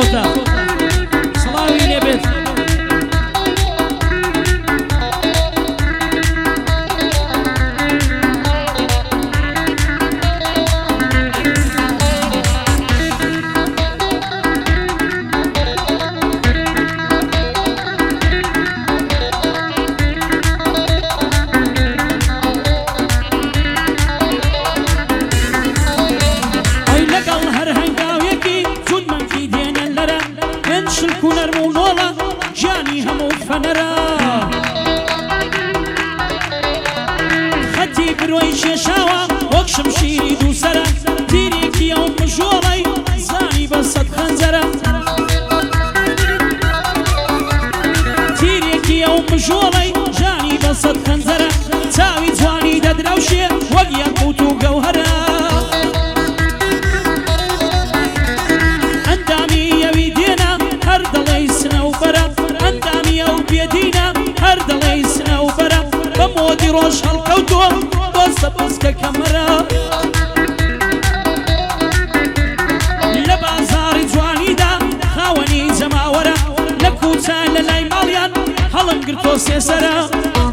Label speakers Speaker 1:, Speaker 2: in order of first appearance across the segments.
Speaker 1: تۆتە سڵاوی لێبێت شمشيري دوسرة تيريكي يوم مجولي زاني بسط خنزرة تيريكي يوم مجولي جاني بسط خنزرة تاوي جواني ددروشي وقيا قوتو قوهرة اندامي يوي دينا هرد ليسنا وبرا اندامي يو بيدينا هرد ليسنا وبرا بمودي روش هالكوتو بس ككمرة لبازاري جواني دا خاوني زماورة لكوتان للاي ماليان هلم قرطو سيسرة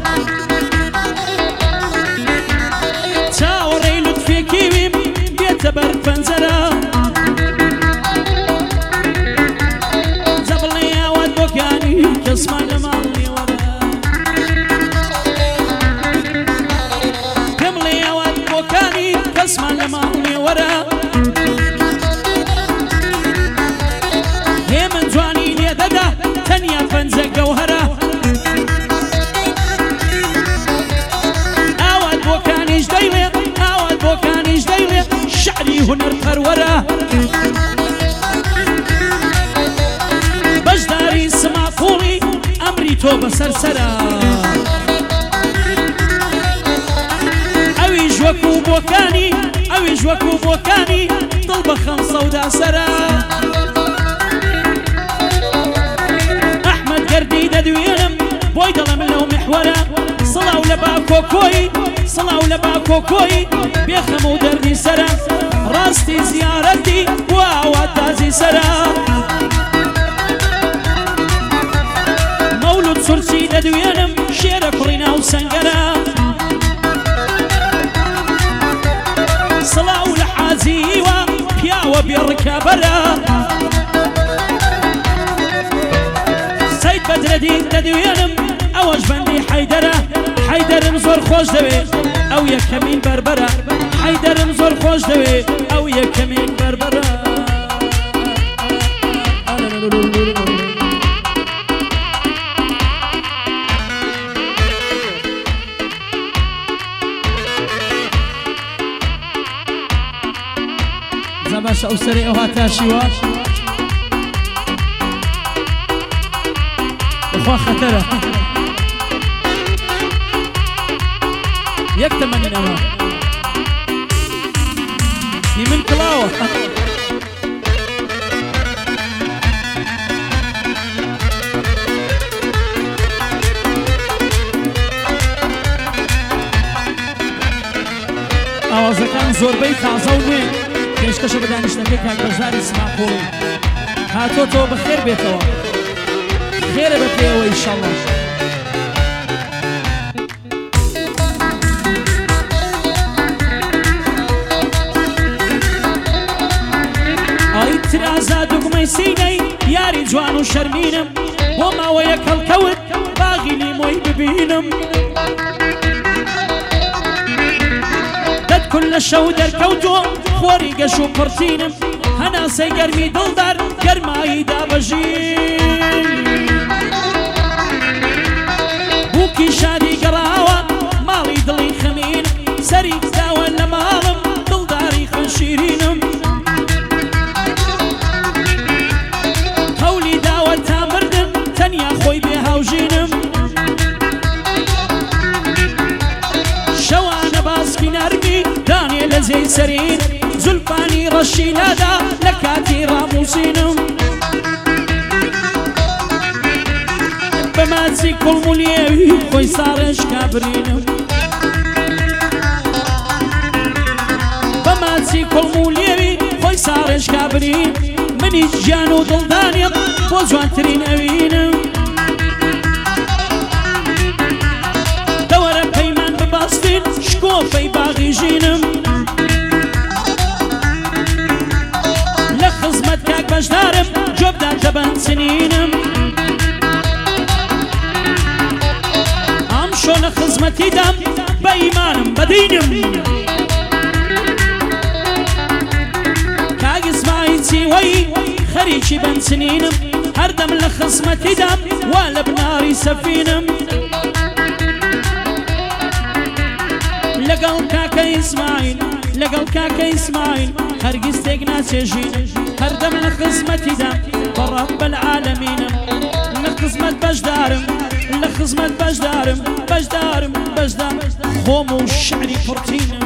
Speaker 1: تاوري لطفي كيويم بيتبر فنزرة زبلني يا واد بوكاني كسمان لمالي ورا اسمان لمالي ورا هي من جواني لي ددا تنيا فنزة قوهرة اواد بوكاني جديلي اواد بوكاني جديلي شعري هنر فرورة بجداري سما فولي امري تو بسرسرة وكو بوكاني اويج وكو بوكاني طلبة خمسة ودا سرا احمد قردي ددوينم بوي ضل من لو محورة صلاة ولبا كوكوي صلاة ولبا كوكوي بيخمو دردي سرا راستي زيارتي وعواتازي سرا مولود سرسي ددوينم شير كرينا وسنقرا صلاة ولحازيوة بياوة بيركبرة سيد بدر دين تدوينم اوج بندي حيدرة حيدر مزور خوش دوي او يكمين بربرة حيدر مزور خوش دوي او يكمين بربرة باش او سري او هاتاشيوا اخوة خطرة يكتمن الأمان من كلاوة اوازا كان زور بيت عزوني كيش كشف دانشتكي كاك بجداري اسمع قولي هاتوتو بخير بيتوا خير بكيوه ان شاء الله اي ترازادوك ميسيني ياري جوانو شرمينم وما ويك الكود باغي لي موي ببينم كل شو دركوتو خوري قشو برتينم هنا سيقرمي دلدر قرماي دابجين بوكي شادي قراوة مالي دلي خمين سريك داوى لمالم دلداري خنشيرينم قولي داوى تامردم تنيا خوي بيها وجينم شوانا باسكي نرمي داني لزي سرين زلفاني رشي نادا لكاتي راموسينم بمازي كل مليوي خوي صارش كابرينم بمازي كل مليوي خوي صارش كابرين منی گیان و دڵدانیم بۆ جوانترین ئەوینم دەوەرە پەیمان بباستین شکۆفەی باغی ژینم لە خزمەت کاک بەشدارم جۆبدان دەبەن سنینم ئەم شۆنە خزمەتی دام بە ئیمانم بە دینم کاک ئیسماعیل چیوەی خەریکی بەن سنینم هەردەم لە خزمەتی دام وا لە بناری سەفینم لەگەڵ کاکە ئیسماعیل لەگەڵ کاکە ئیسماعیل هەرگیز تێک ناچێژین هەردەم لە خزمەتی دام بە ڕەب العالەمینم لە خزمەت بەشدارم لە خزمەت بەشدارم بەشدارم بەشدار خۆم و شعری پڕتینم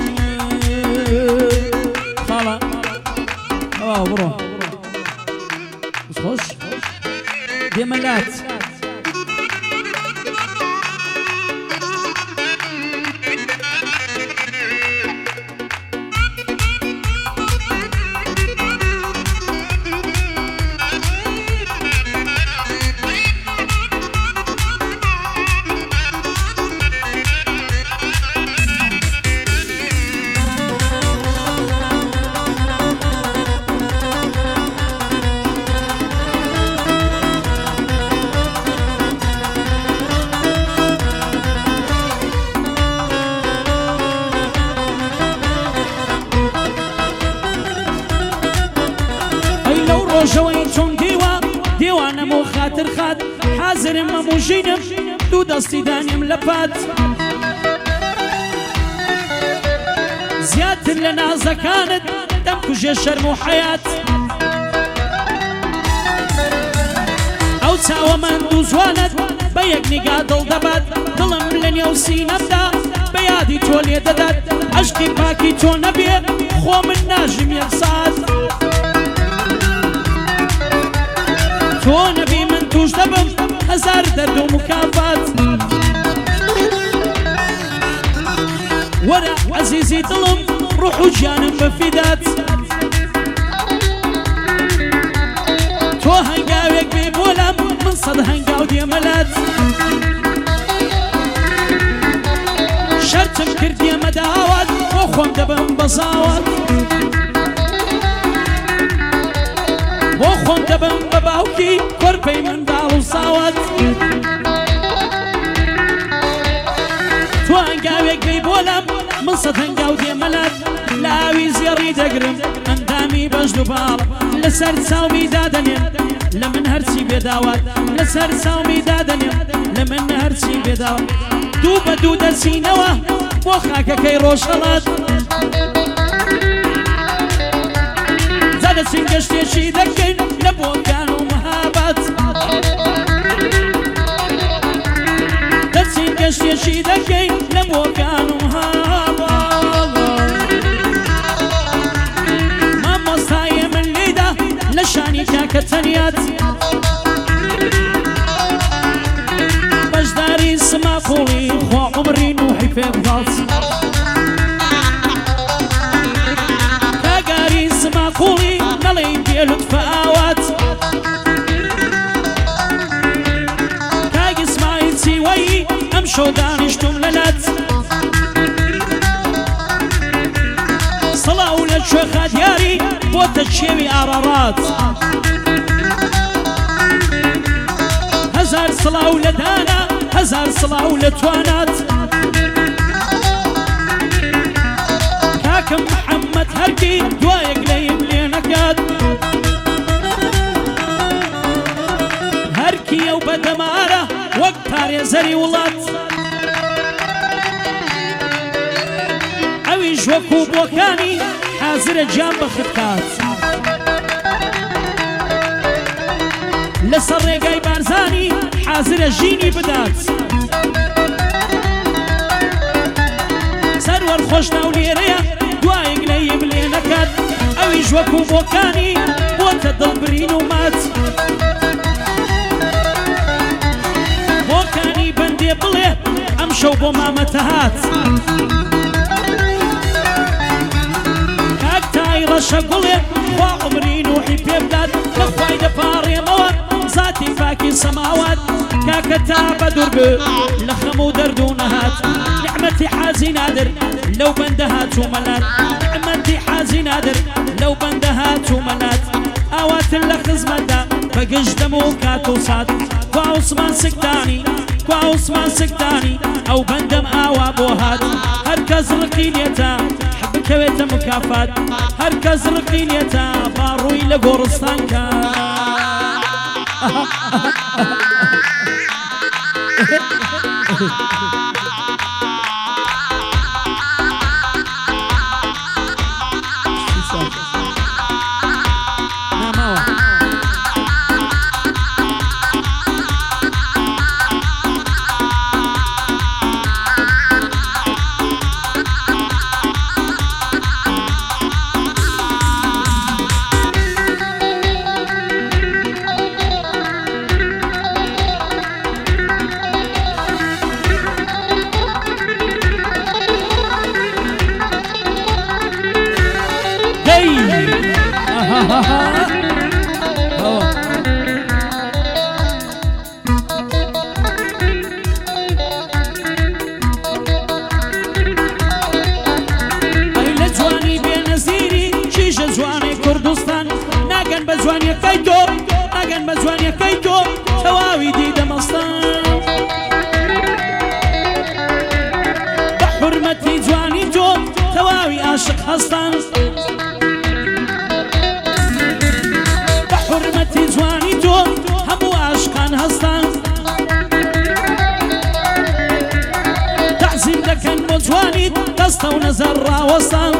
Speaker 1: خاڵە ئەوە بڕۆ خۆش دێمەلات ڕۆژەوەی چۆن دیوانەم و خاتر خات حازرم هەموو ژینم دوو دەستی دانیم لە پات زیاتر لە نازەکانت دەمکوژێ شەرم و حەیات ئەو چاوەمەند و جوانت بە یەک نیگا دڵ دەبات دڵم لە نێو سینەمدا بە یادی تۆ لێ دەدات عەشقی پاکی تۆ نەبێ خۆ من ناژم یەک سات تۆ نەبی من توش دەبم هەزار دەرد و مکافات وەرە عەزیزی دڵم ڕوح و گیانم بەفیدات تۆ هەنگاوێک بێ بۆلام من سەد هەنگاو دێمەلات شەرتم کرد دێمە داوات بۆ خۆم دەبم بەزاوات بۆ خۆم دەبم بە باوکی کۆرپەی منداڵ و ساوات تۆ هەنگاوێک بێی بۆلام من سەد هەنگاو دێمەلات لاوی زێڕی دەگرم ئەندامی بەش دووباڵ لەسەر چاومی دادەنێم لە من هەرچی بێداوات لەسەر چاومی دادەنێم لە من هەرچی بێداوات دوو بە دوو دەچینەوە بۆ خاکەکەی ڕۆژهەڵات دەچین گەشتێکی دەکەین لە بۆکان و مەهابەت دەچین گەشتێکی دەکەین لە بۆکان و مەهابەت مامۆستایە من لێدا لە شانی کاکە تەنیات بەشداری سماقوڵی خوا عومری نوحی پێ بڵات کاگاری سماقوڵی نەڵێی بێ لوتفە ئاوات کاک ئیسماعیل چیوەی ئەم شەو دانیشتوم لەلات سڵاو لە کوێخا دیاری بۆتە کێوی ئارەڕات هەزار سڵاو لە دانا هەزار سڵاو لە توانات کاکم محەممەد هەرکی دوایەک لەیم لێ نەکات هەرکی ئەو بەدەمارە وەک پارێزەری وڵات ئەویش وەکو بۆکانی حازرە گیان بەخت کات لەسەر ڕێگای بارزانی حازرە ژینی بدات سەروەر خۆش ناو لێرەیە دوایەک لەیم لێ نەکات ئەویش وەکو بۆکانی بۆتە دڵبرین و مات بۆکانی بەندێ بڵێ ئەم شەو بۆ مامەتە هات کاک ئەی ڕەشە گوڵێ خوا عمری نوحی پێ بدات لە خوای دەپاڕێمەوە زاتی فاکی سەماوات کاکە تا بەدوور بێ لە خەم و دەرد و نەهات نعمەتی حازی نادر لەو بەندە هات و مەلات نعمەتی حازی نادر لەو بەندە هات و مەلات ئاواتن لە خزمەتدا بەگشت دەم و کات و سات کوا عوسمان سکتانی کوا عوسمان سکتانی ئەو بەندەم ئاوا بۆ هات هەر کەس ڕقی لێتە بکەوێتە مکافات هەر کەس ڕقی لێتە باڕووی لە گۆڕستان کە بحرمتي جواني تو همو عاشقان هستان تعزيم دكن بجواني دستا ونزر راوستان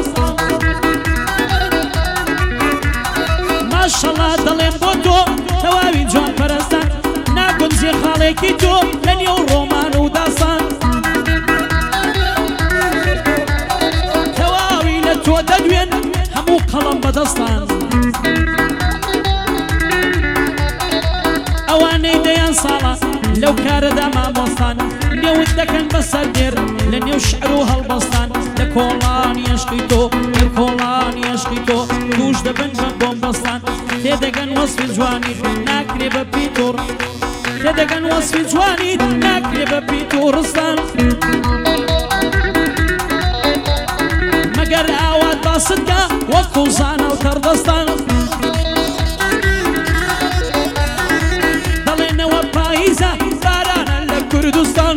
Speaker 1: ما شاء الله دلين بوتو تواوي جوان پرستان ناقن زي خاليكي تو لن يو رومان وداستان تواوي لتو ددوين همو قلم بدستان اواني ديان صالة لو كاردا ما بستان نيو دكن بسدير لنيو شعرو هالبستان لكولان يشقيتو لكولان يشقيتو دوش دبن بوم بستان تدقن وصف جواني ناكري ببيتور تدقن وصف جواني ناكري ببيتور رستان مگر آوات باصدقا وكوزانا وتردستان ضلينا وبايزة بارانا لكردستان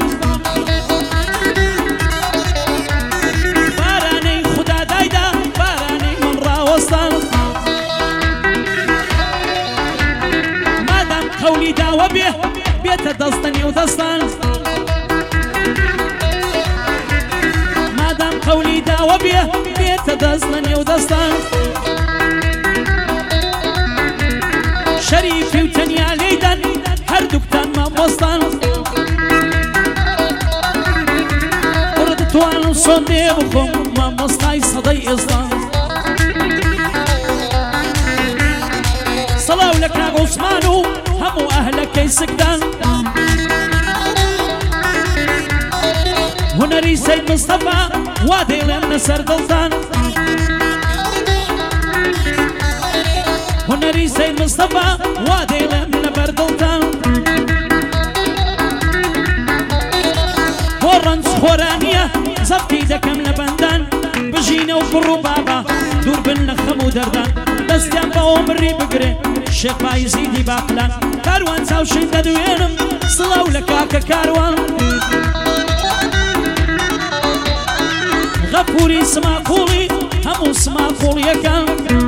Speaker 1: باراني خدا دايدا باراني من راوستان مادام قولي داوة به بيت دستني ودستان مادام قولي داوة به بيت دستني ودستان شريفي وتنيا ليدن هر دكتان ما بوستان ورد توان صندي بخم ما مستاي صدي إصدان صلاة لك عثمانو همو أهلك يسكدان هنري سيد مصطفى وادي لمن سردلتان هنري سيد مصطفى وادي لمن بردلتان ورنس خورانية زبطي دكم لبندان بجينا وقرو بابا دور بالنخم ودردان دستيان بأمري بقري الشيخ بايزيدي باقلان كاروان ساوشين ددوينم صلاو لكاكا كاروان غفوري سماقولي همو سماقولي يكان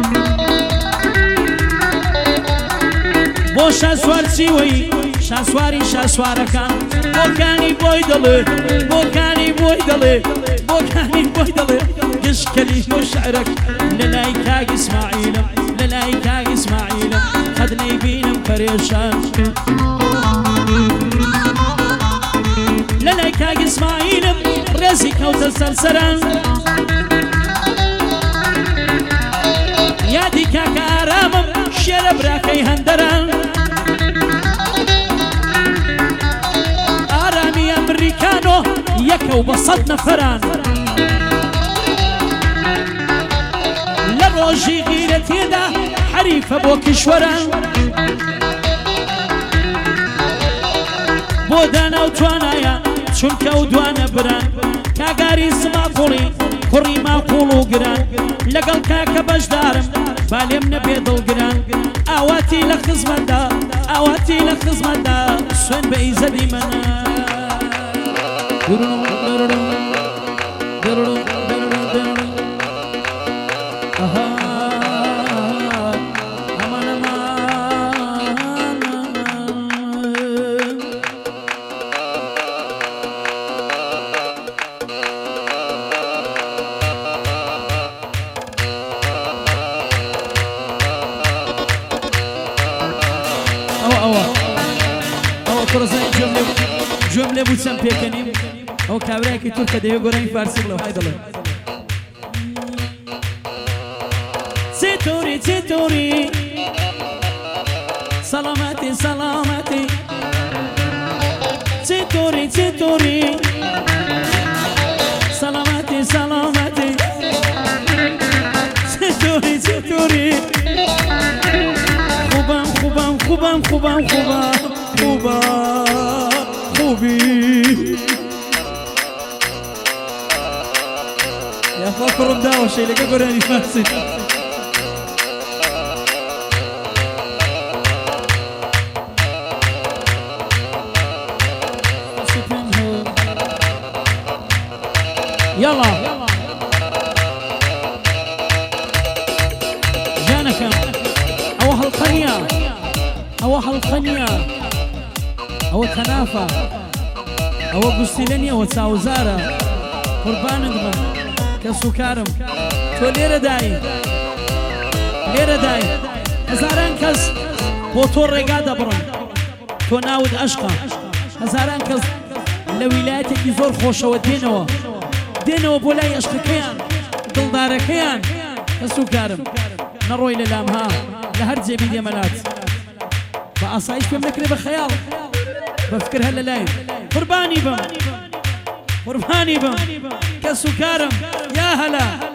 Speaker 1: بو شاسوار سيوي شاسواري شاسواركان بوكاني بويدلي بوكاني بويدلي بوكاني بويدلي قشكلي مشعرك للايكاق اسماعيل للايكاق اسماعيل خدني بينم فريشان للايكاق اسماعيل رزي كوت السلسلان يا دي كاكا ارامم شرب راكي هندران ارامي امريكانو يكو بسط نفران لروجي لە تێدا حەریفە بۆ کشوەرە بۆ دانا و توانایە چونکە و دوانە بران کاگاری سماقوڵی کوڕی ماقوڵ و گران لەگەڵ کاکە بەشدارم بالێم نەبێ دڵگران ئاواتی لە خزمەتدا ئاواتی لە خزمەتدا سوێن بە ئیزەدی منە جمله بود چەند پێکەنیم ئەو کابراایەکی تورکە دەوێت گۆرانی فارسی بڵێ های دەڵێ چێتۆری چێتۆری سەڵامەتی سەڵامەتی چێتۆری چێتۆری سەڵامەتی سەڵامەتی چێتۆری چێتۆری خوبم خوبم خوبم خوبم خوبم خوبم خوبی یا خوا کوڕم داوەشەی لەگە گۆرانی فارسی يلا جانكم أوه القنية أوه القنية أوه خنافة أوه قستيلانية وتساوزارة قربان دبن كسوكارم تو ليرة داي ليرة داي هزاران كس بوتور رقادة برن تو ناود أشقى هزاران كس لولايتك زور خوشة ودينوا دينوا بولاي أشقكيان دلداركيان كسوكارم نروي للامها لهرجة بيدي ملات بأصايش بمنكري بخيال بفكر هلا لاي قرباني بم قرباني بم كسوكارم يا هلا